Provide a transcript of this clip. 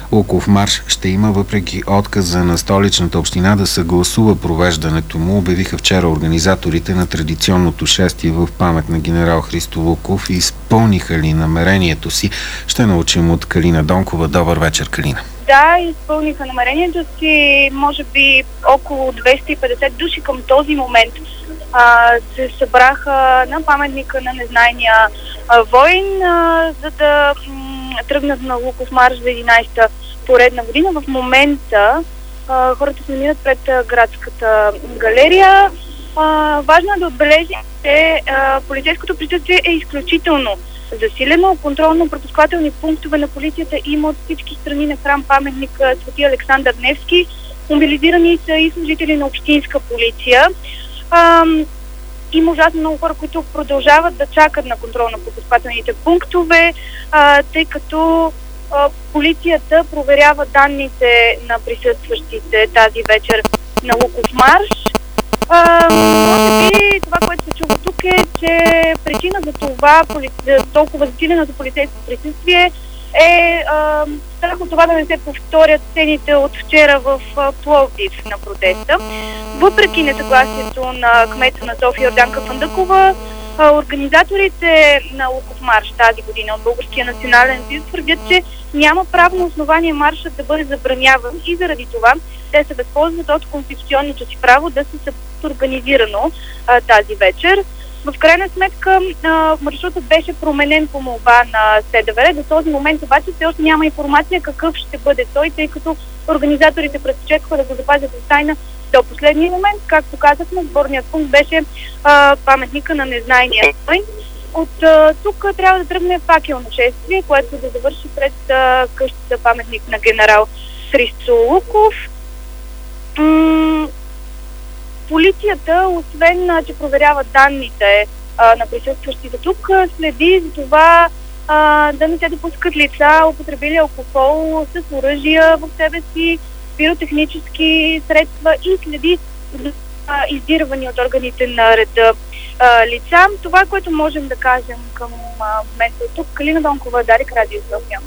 Луковмарш ще има, въпреки отказа на столичната община да съгласува провеждането му, обявиха вчера организаторите на традиционното шествие в памет на генерал Христо Луков и изпълниха ли намерението си. Ще научим от Калина Донкова. Добър вечер, Калина. Да, изпълниха намерението си. Може би около 250 души към този момент се събраха на паметника на незнайния войн, за да тръгнат на Луковмарш за 11-та поредна година. В момента хората се намират пред градската галерия. Важно е да отбележим, че полицейското присъствие е изключително засилено. Контролно-пропускателни пунктове на полицията има от всички страни на храм паметник Свети Александър Невски. Мобилизирани са и служители на общинска полиция. Има ужасно много хора, които продължават да чакат на контролно-пропускателните пунктове, тъй като полицията проверява данните на присъстващите тази вечер на Луковмарш. Може би това, което се чува тук е, че причина за това толкова засиленото полицейско присъствие е страх от това да не се повторят сцените от вчера в Пловдив на протеста. Въпреки несъгласието на кмета на София Йорданка Фандъкова, организаторите на Луковмарш тази година от Българския национален съюз твърдят, че няма правно основание маршът да бъде забраняван и заради това те се възползват от конституционното си право да се организирано тази вечер. В крайна сметка маршрутът беше променен по молба на СДВР. До този момент обаче все още няма информация какъв ще бъде той, тъй като организаторите предпочетоха да го запазят в тайна до последния момент. Както казахме, сборният пункт беше паметника на незнайния войн. От тук трябва да тръгне факелно шествие, което да завърши пред къщата паметник на генерал Христо Луков. Полицията, освен че проверява данните на присъстващите тук, следи за това да не се допускат лица, употребили алкохол с оръжия в себе си, пиротехнически средства и следи за издирвани от органите на реда лица. Това, което можем да кажем към момента тук, Калина Донкова, Дарик, Радио София.